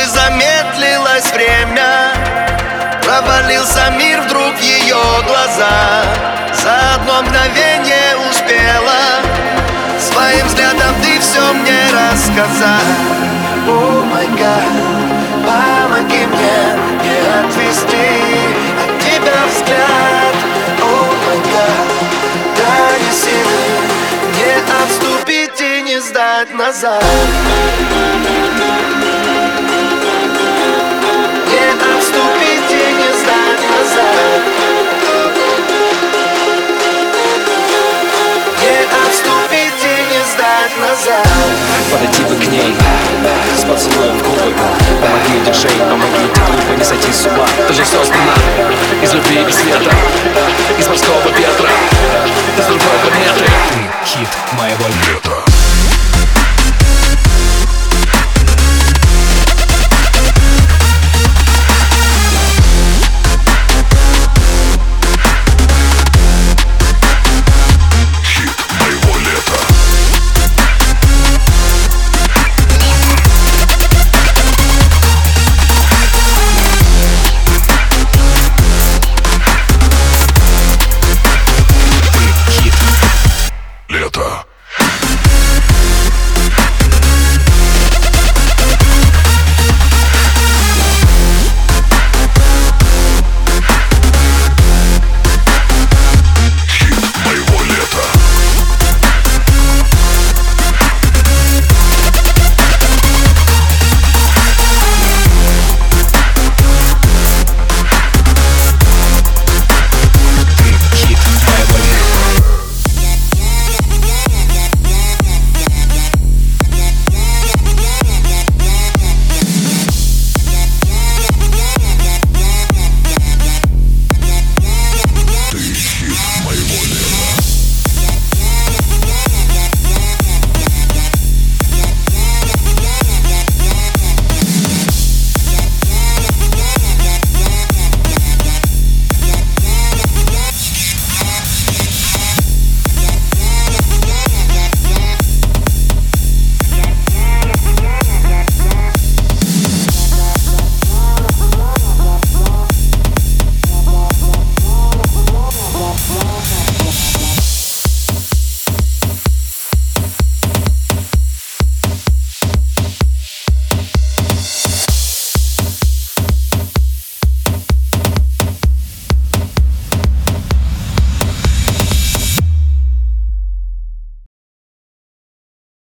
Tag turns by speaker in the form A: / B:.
A: замедлилось время, провалился мир вдруг в ее глаза. За одно мгновение успела своим взглядом ты все мне рассказать. О май гад, помоги мне не отвести от тебя взгляд. О май гад, дай мне силы не отступить и не сдать назад. Не отступить и не сдать назад. Не отступить и не сдать назад.
B: Подойти бы к ней с поцелуем в губы. Помоги, диджей, помоги, ты глупо не сойти с ума. Ты же создана из любви и света, из морского ветра, из другой планеты. Ты хит моего лета.